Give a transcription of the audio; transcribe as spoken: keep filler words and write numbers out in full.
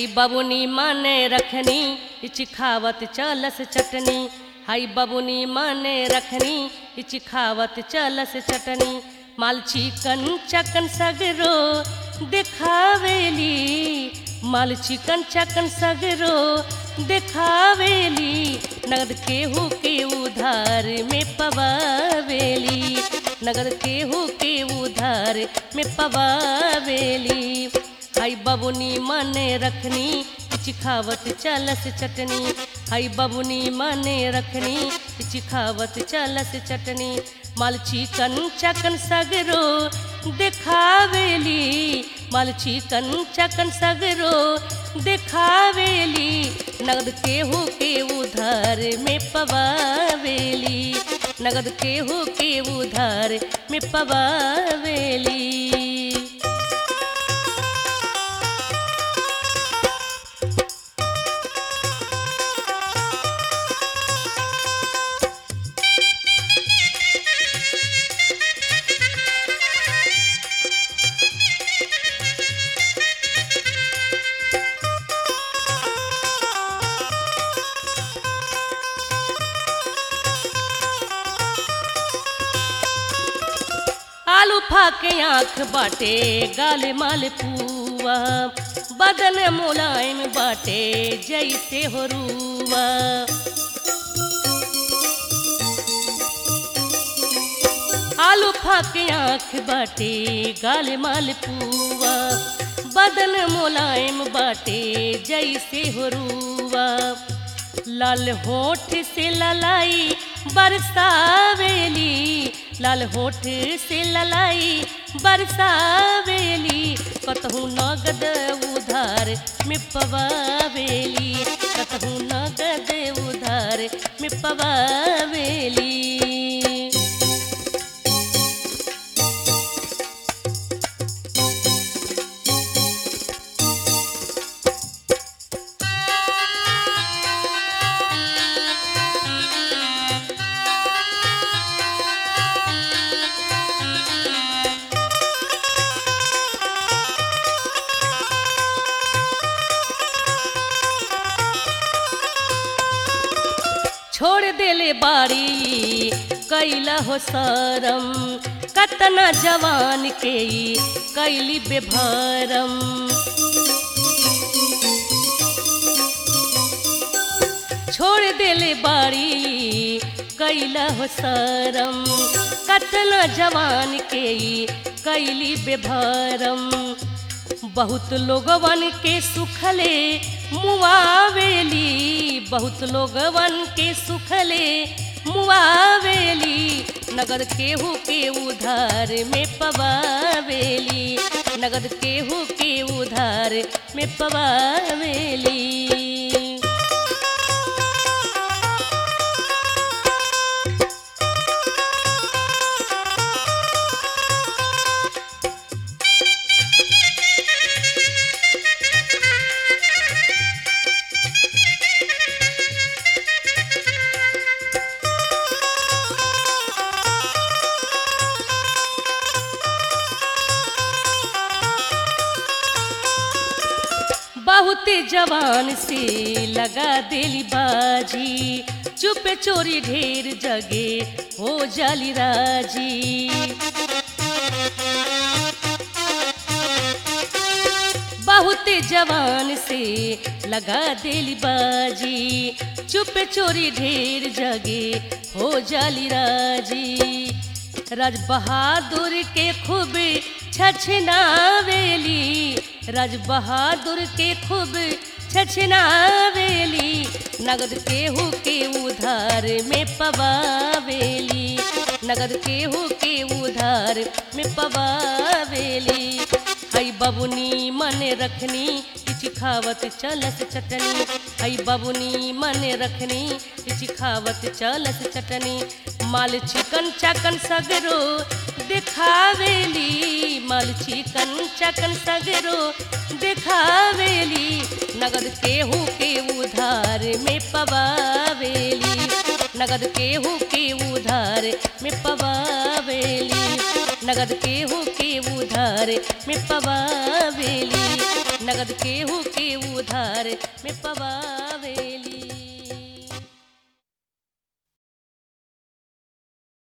बबुनी माने रखनी चिखावत चलस चटनी। हाई बबुनी माने रखनी चिखावत चलस चटनी। माल चिकन चकन सगरो दिखावेली, माल चिकन चकन सगरो दिखावेली। नगद केहू के उधार में पवावेली, नगद केहू के उधार में पवावेली। हाई बबुनी माने रखनी चिखावत चलस चटनी। हाई बबुनी माने रखनी चिखावत चलस चटनी। माल चिकन चकन सगरो दिखावेली, माल चिकन चकन सगरो दिखावेली। नगद केहू के उधार में पवावेली, नगद केहू के उधार में पवावेली। आलू फाके आँख बाटे गाल माल पुआ, बदन मुलायम बाटे जैसे हो रुआ। आलू फाके आँख बाटे गाल माल पुआ, बदन मुलायम बाटे जैसे हो रुआ। लाल होठ से ललाई बरसावेली, लाल होठ से ललाई बरसावेली। कतहु नगद उधार में पवावेली, कतहु नगद उधार में पवावेली। छोड़ देले बारी कैला हो शरम, कतना जवान के कैली बेभरम। छोड़ देले बारी कैला हो शरम, कतना जवान के कैली बेभरम। बहुत लोगवन के सुखले मुआवेली, बहुत लोगवन के सुखले मुआवेली। नगद केहू के उधार में पवावेली, नगद केहू के उधार में पवावेली। बहुत जवान से लगा दिली बाजी, चुपे चोरी ढेर जगे हो जाली राजी। बहुत जवान से लगा दिली बाजी, चुपे चोरी ढेर जगे हो जाली राजी। राज बहादुर के खूब छछनावेली, राज बहादुर के खूब छछनावेली। नगद केहू के उधार में पवावेली, नगद केहू के उधार में पवावेली। हाई बबुनी मने रखनी चिखावत चलस चटनी। हाई बबुनी मने रखनी चिखावत चलस चटनी। माल चिकन चकन सगरो दिखावेली, माल चिकन चकन सगरो दिखावेली। नगद केहू के उधार में पवावेली, नगद केहू के उधार में पवावेली, नगद केहू के उधार में पवावेली। नगद केहू के उधार में पवा